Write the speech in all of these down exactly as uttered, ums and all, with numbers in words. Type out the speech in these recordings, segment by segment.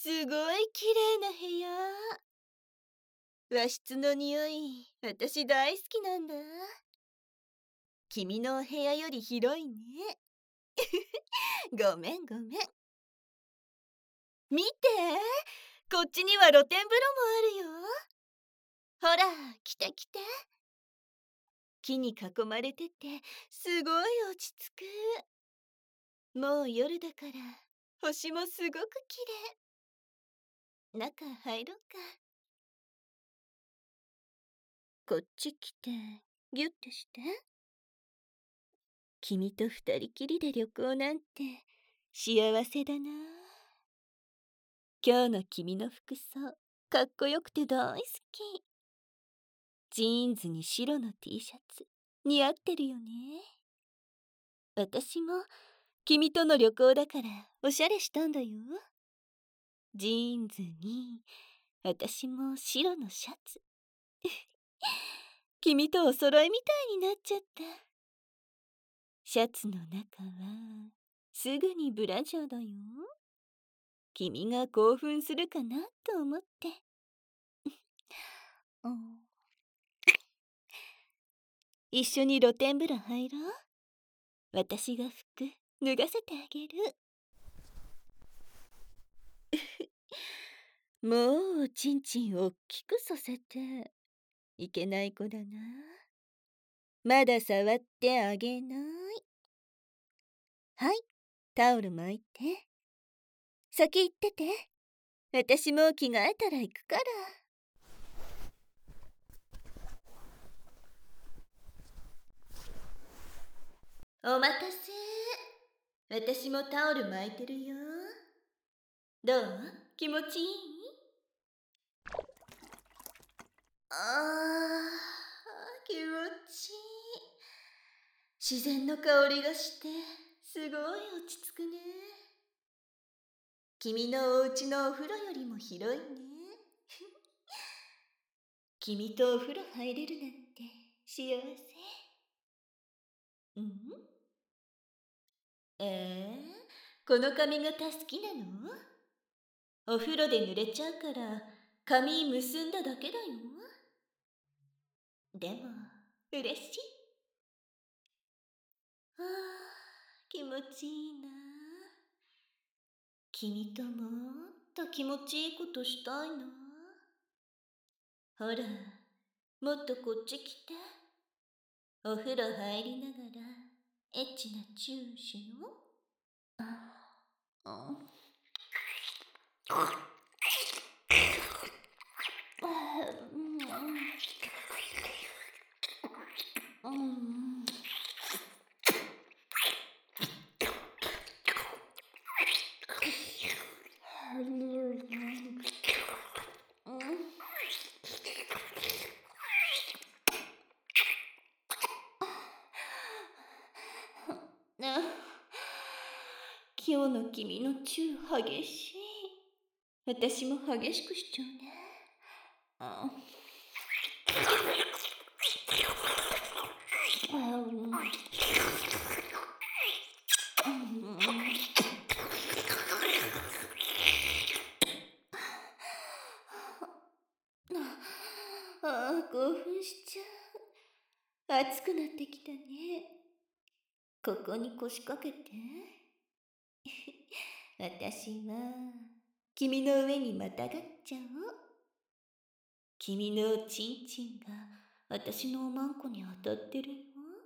すごい綺麗な部屋。和室の匂い、私大好きなんだ。君のお部屋より広いね。ごめんごめん。見て、こっちには露天風呂もあるよ。ほら、来て来て。木に囲まれてて、すごい落ち着く。もう夜だから、星もすごく綺麗。中入ろうか。こっち来て、ギュッてして。君と二人きりで旅行なんて幸せだな。今日の君の服装、かっこよくて大好き。ジーンズに白の T シャツ、似合ってるよね。私も君との旅行だからおしゃれしたんだよ。ジーンズに私も白のシャツ。君とお揃いみたいになっちゃった。シャツの中はすぐにブラジャーだよ。君が興奮するかなと思って。うん、一緒に露天風呂入ろう。私が服脱がせてあげる。もうちんちんおっきくさせていけない子だな。まだ触ってあげない。はい、タオル巻いて。先行ってて。私も着替えたら行くから。お待たせ。私もタオル巻いてるよ。どう？気持ちいい？ああ、気持ちいい。自然の香りがしてすごい落ち着くね。君のお家のお風呂よりも広いね。君とお風呂入れるなんて幸せ。うん？えー、この髪型好きなの？お風呂で濡れちゃうから髪結んだだけだよ。でも嬉しい。ああ、気持ちいいな。君ともっと気持ちいいことしたいな。ほら、もっとこっち来て。お風呂入りながらエッチなチューしよう。ああうん、今日の君のチュー激しい。私も激しくしちゃうね。ああ、興奮しちゃう。暑くなってきたね。ここに腰掛けて。私は君の上にまたがっちゃおう。君のチンチンが私のおまんこに当たってるよ。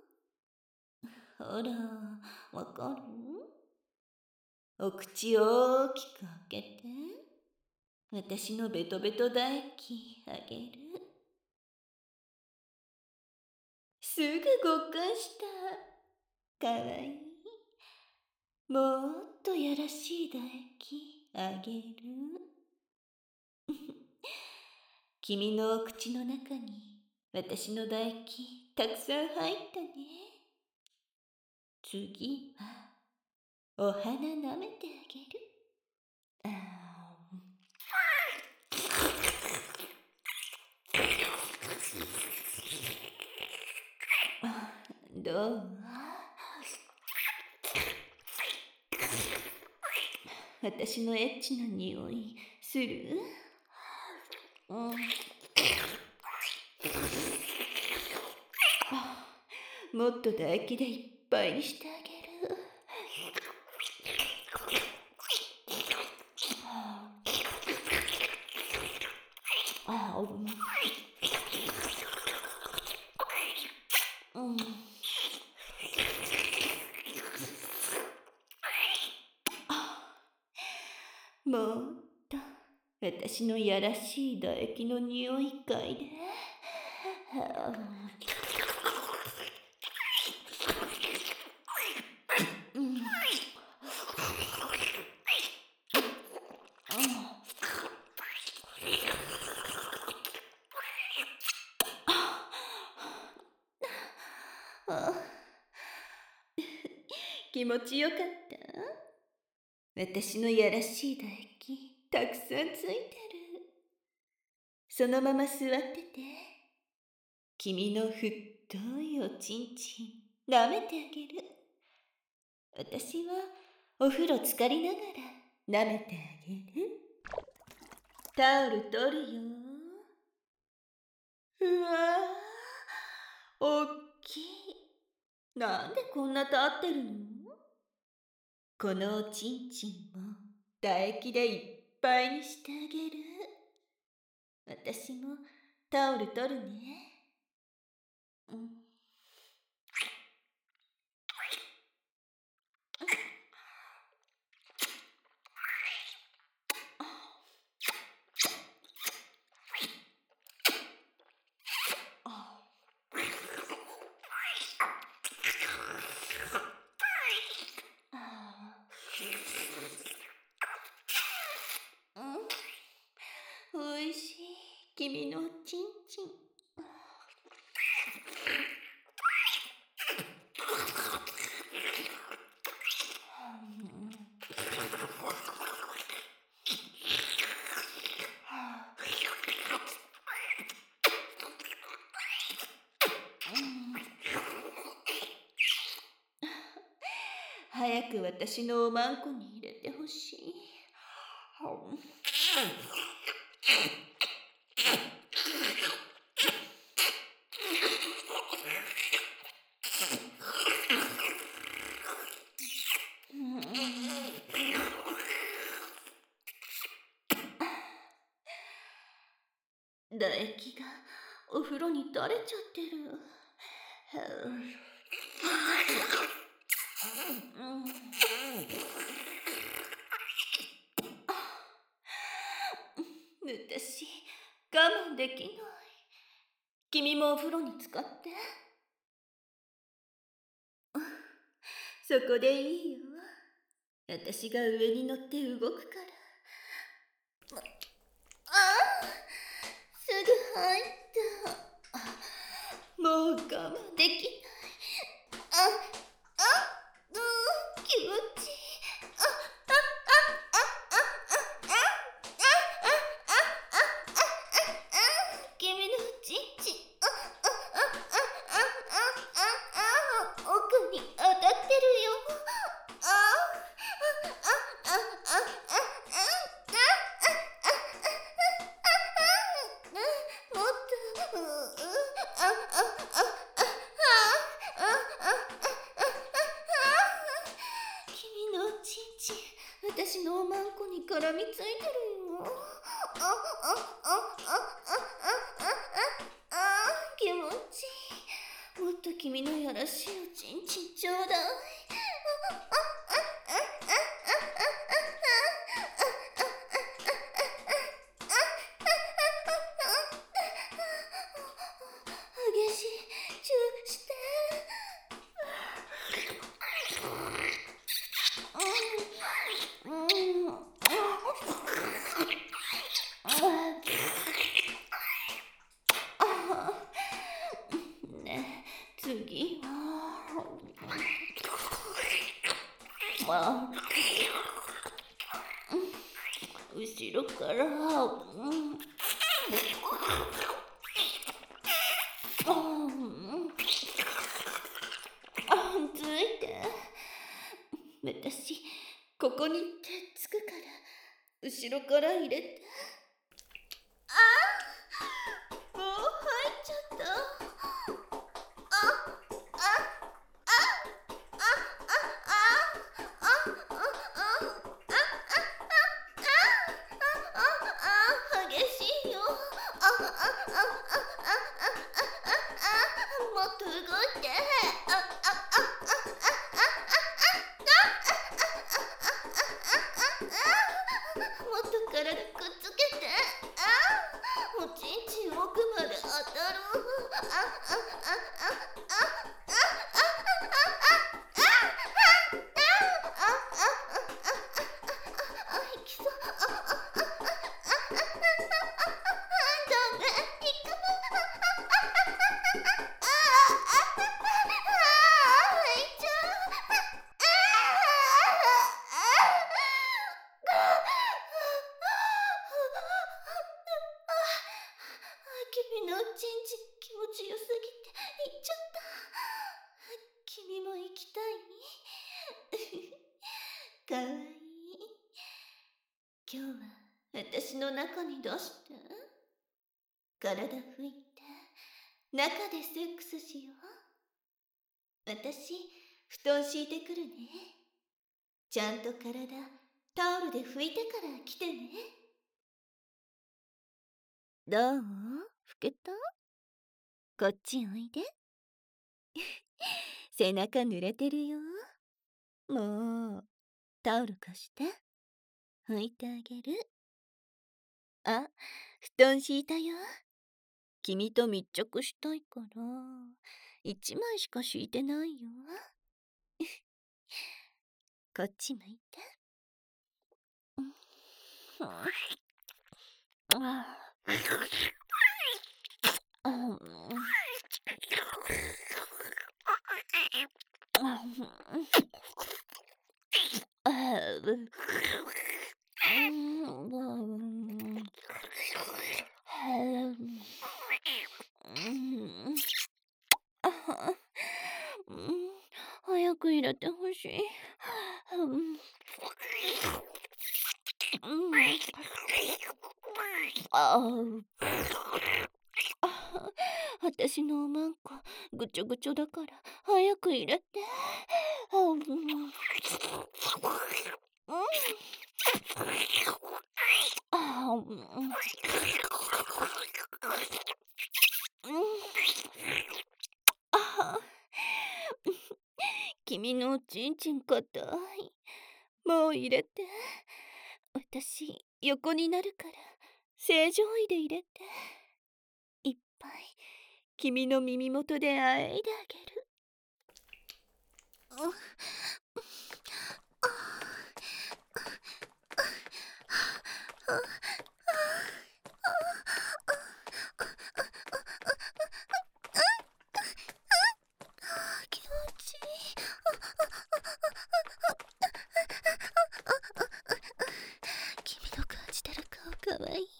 ほら、わかる？お口大きく開けて。私のベトベト唾液あげる。すぐごっかんした。かわいい。もっとやらしい唾液あげる。君のお口の中に私の唾液たくさん入ったね。次はお花舐めてあげる。あーどう？ 私のエッチな匂いする？うん。もっと唾液でいっぱいにしてあげる。あ、うん。うん。もっと私のやらしい唾液の匂い嗅いで。うん。あ、気持ちよかった？私のやらしい唾液たくさんついてる。そのまま座ってて。君の太いおちんちん舐めてあげる。私はお風呂浸かりながら舐めてあげる。タオル取るよ。うわー、おっきい。なんでこんな立ってるの？このおちんちんも唾液でいっぱいにしてあげる。私もタオル取るね。うん。うん、おいしい。君のおちんちん。早く私のおまんこに入れてほしい。唾液がお風呂に垂れちゃってる。私我慢できない。君もお風呂に浸かって。そこでいいよ。私が上に乗って動くから。ああ、すぐ入った。もう我慢できない。あ、あ、うん、気持ちいい。あ、あ、あ、あ、あ、あ、あ、あ、あ、あ、あ、君のちんちん。あ、あ、あ、あ、あ、あ、あ、奥に当たってるよ。あ、あ、あ、あ、あ、あ、もっと、あ、あ、あ、君のおちんちん、私のおまんこに絡みついてるよ。あ、あ、あ、あ、あ、あ、あ、あ、気持ちいい。もっと君のやらしいおちんちんちょうだい。激しいチューして。ねえ、次はまあ、後ろから、うん、ついて。私こここに手つくから、後ろから入れて。ああ、もう入っちゃった。あ、あ、あ、あ、あ、あ、あ、あ、激しいよ。あ、あ、あ、あ、あ、あ、もっと動いて。あ、あ、あ、もっと体くっつけて。あ、おちんちん奥まで当たる。あ、あ、あ、あ、いきそう。ダメ。いかない。入っちゃう。君のおちんちん気持ちよすぎて行っちゃった。君も行きたい？かわいい。今日は私の中に出して。体拭いて中でセックスしよう。私布団敷いてくるね。ちゃんと体タオルで拭いてから来てね。どう？拭けた？こっちおいで。背中濡れてるよ。もうタオル貸して。拭いてあげる。あ、布団敷いたよ。君と密着したいから一枚しか敷いてないよ。こっち向いて。早く入れてほしい。ああ、私のおまんこぐちょぐちょだから早く入れて。君のおちんちんかたい。もう入れて。私横になるから正常位で入れて。いっぱい君の耳元であえいであげる。気持ちいい。君の感じてる顔かわいいよ。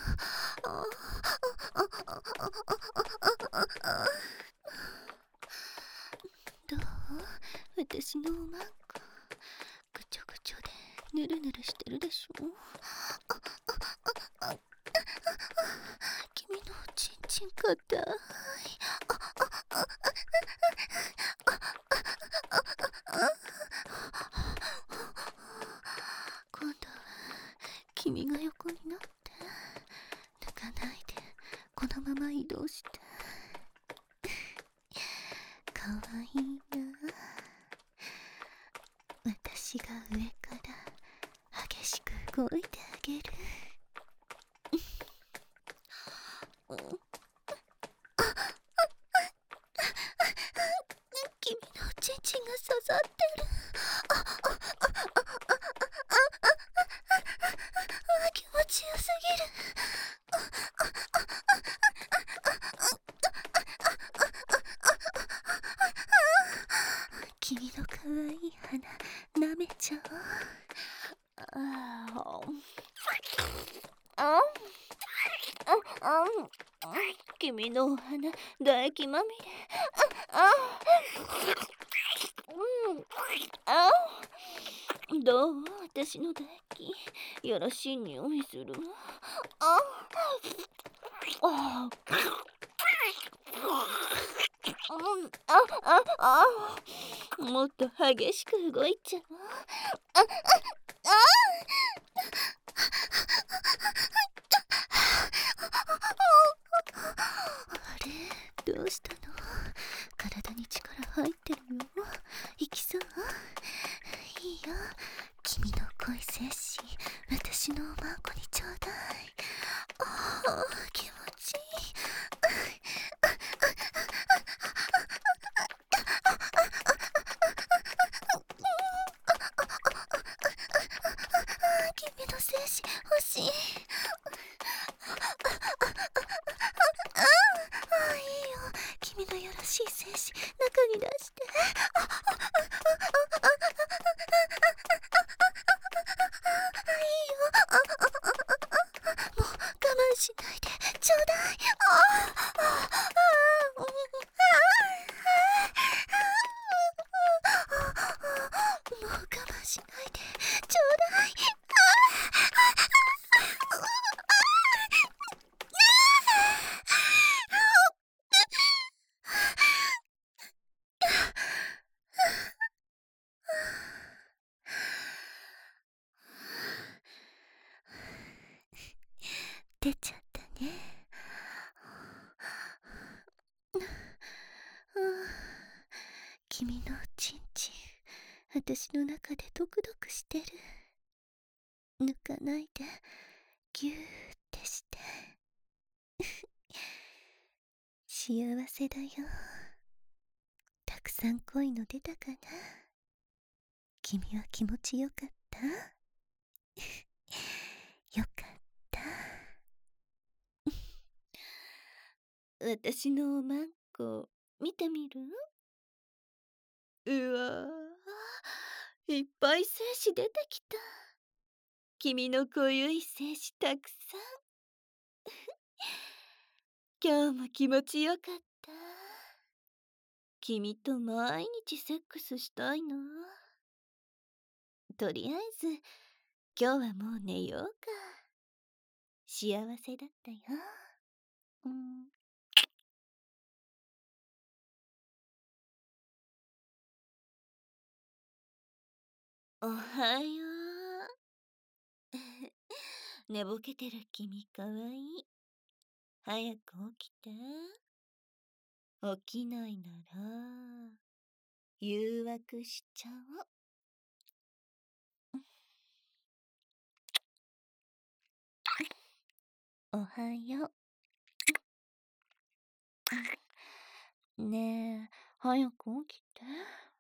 どう？私のおまんこぐちょぐちょでぬるぬるしてるでしょ。君のおちんちんかたい。今度は君が横になって抜かないでこのまま移動して。かわいいな。私が上から激しく動いてあげる。君のおちんちんが刺さってる。気持ちよすぎる。君のかわいい鼻舐めちゃおう。ああ、君のお鼻唾液まみれ。ああ、どう？ 私の唾液、よろしい匂いする。ああああああもっと激しく動いちゃう。ああああれ、どうしたの？体に力入ってるよ。行きそう？いいよ。君の恋精子、私のおまんこにちょうだい。ああ、気持ちいい。君の精子欲しい。ああ、いいよ。君のよろしい精子、中に出して。もう我慢しないでちょうだい。ああああもう我慢しないでちょうだい。出ちゃったね。君のおちんちん、私の中でドクドクしてる。抜かないでギューってして。幸せだよ。たくさん恋の出たかな。君は気持ちよかった？よかった。私のおまんこ見てみる？うわー、いっぱい精子出てきた。君の濃ゆい精子たくさん。今日も気持ちよかった。君と毎日セックスしたいな。とりあえず今日はもう寝ようか。幸せだったよ。うん。おはよう。寝ぼけてる君かわいい。早く起きて。起きないなら誘惑しちゃおう。おはよう。ねえ、早く起きて。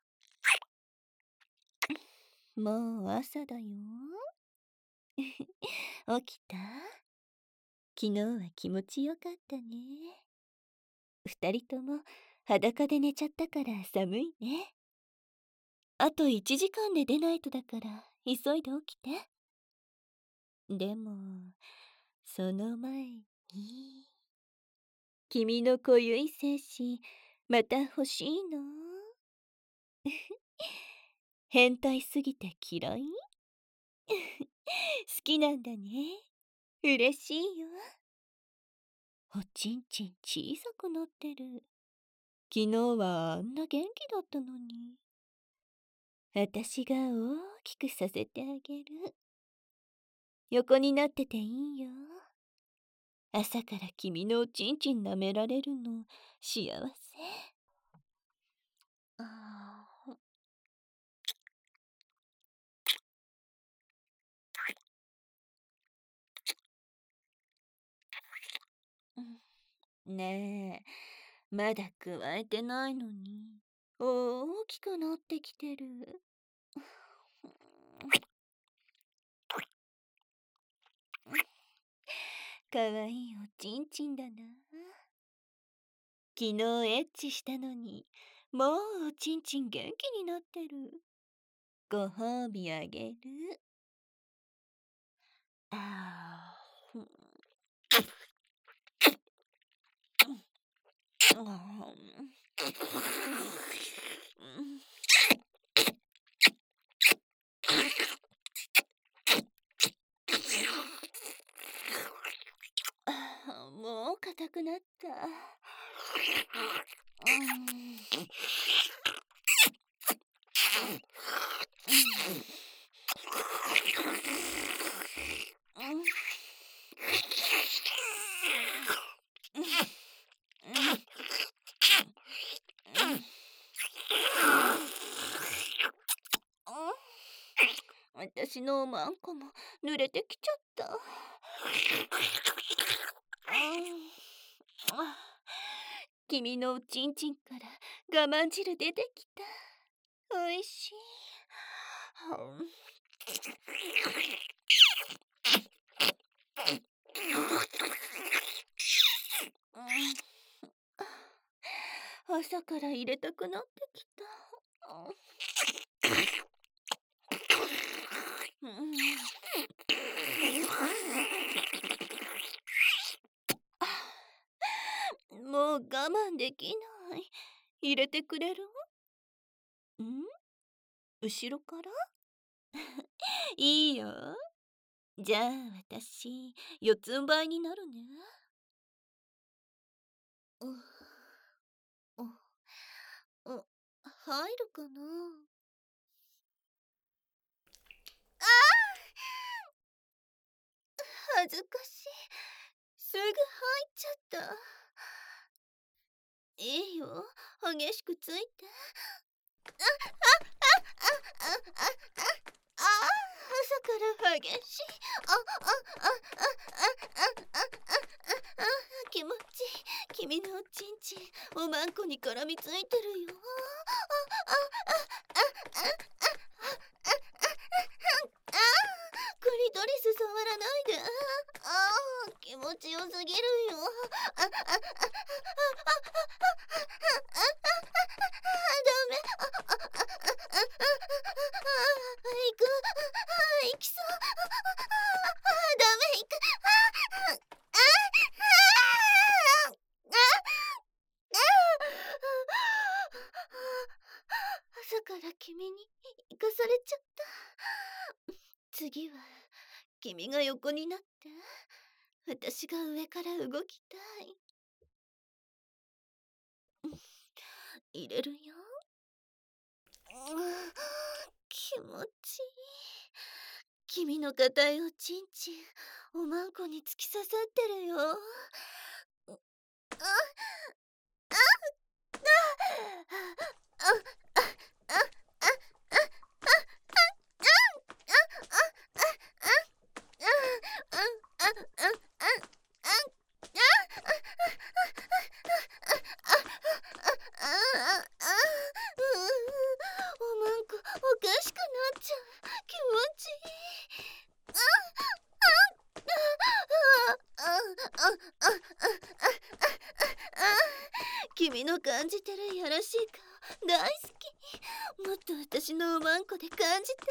もう朝だよ。起きた？昨日は気持ちよかったね。二人とも裸で寝ちゃったから寒いね。あといちじかんで出ないとだから急いで起きて。でもその前に君の濃ゆい精子また欲しいの？変態すぎて嫌い？好きなんだね。嬉しいよ。おちんちん小さくなってる。昨日はあんな元気だったのに。私が大きくさせてあげる。横になってていいよ。朝から君のおちんちん舐められるの幸せ。あーねえ、まだ加えてないのに大きくなってきてる。かわいいおちんちんだな。昨日エッチしたのにもうおちんちん元気になってる。ご褒美あげる。あーたくなった。うん。私のおまんこも濡れてきちゃった。君のおちんちんから我慢汁出てきた。おいしい。朝から入れたくなってきた。もう我慢できない。入れてくれる？ん？後ろからいいよ。じゃあ私、四つん這いになるね。ううう入るかな。ああ、恥ずかしい。すぐ入っちゃった。いいよ、激しくついて。あああああああああ、朝から激しい。ああああああああああ、気持ちいい。君のおちんちん、おまんこに絡みついてるよ。あああああああああ、クリトリス触らないで。ああ、気持ちよすぎるよ。あああああああダメ。あああああ行く。行きそう。ダメ、行く。朝から君に生かされちゃった。次は君が横になって、私が上から動きたい。入れるよ。気持ちいい。君の硬いおちんちん、おまんこに突き刺さってるよ。あああおまんこおかしくなっちゃう。気持ちいい。君の感じてるやらしい顔大好き。もっと私のおまんこで感じて。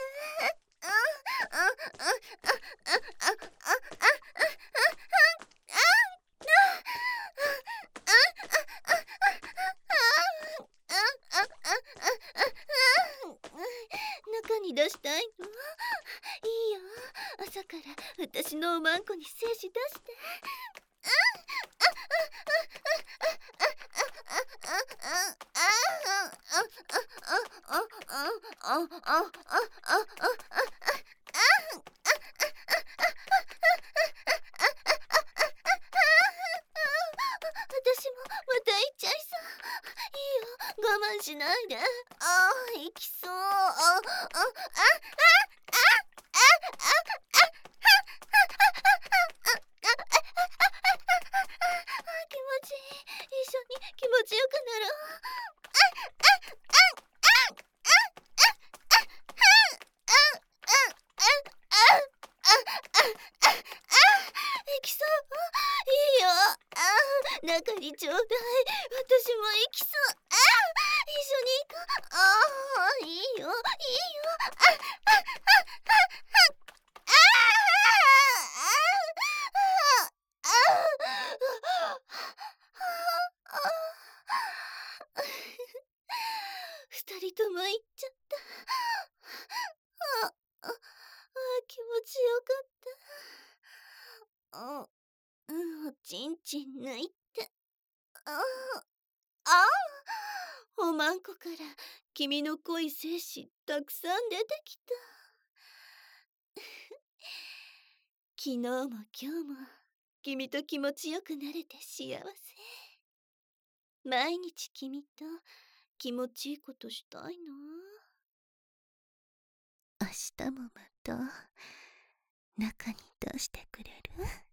中に出したいの？いいよ。朝から私のおまんこに精子出して。私もまた行っちゃいそう。いいよ、我慢しないで。ああ、行きそう。ああああ気持ちいい。一緒に気持ちよくなる。行きそう。いいよ。中にちょうだい。私も行きそう。一緒に行こう。ああ、いいよ、いいよ。二人とも行っちゃった。ああ、気持ちよかった。うん、おちんちん抜いて。 ああ、おまんこから君の濃い精子たくさん出てきた。昨日も今日も君と気持ちよくなれて幸せ。毎日君と気持ちいいことしたいな。明日もまた中に出してくれる？